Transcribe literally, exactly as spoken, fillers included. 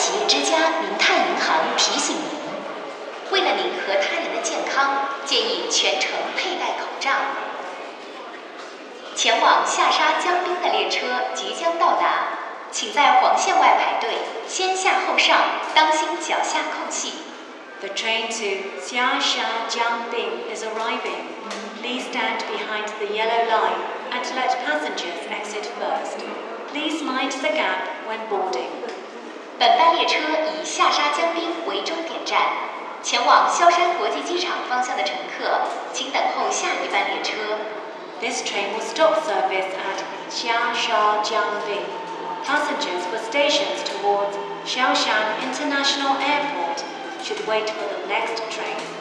企业之家明泰银行提醒您：为了您和他人的健康，建议全程佩戴口罩。前往下沙江滨的列车即将到达，请在黄线外排队，先下后上，当心脚下空气。 The train to Xiaosha Jiangbing is arriving. Please stand behind the yellow line and let passengers exit first. Please mind the gap when boarding. 本班列车以下沙江滨为终点站，前往萧山国际机场方向的乘客，请等候下一班列车。 This train will stop service at Xiaosha Jiangbing. Passengers for stations towards Xiaoshan International Airport should wait for the next train.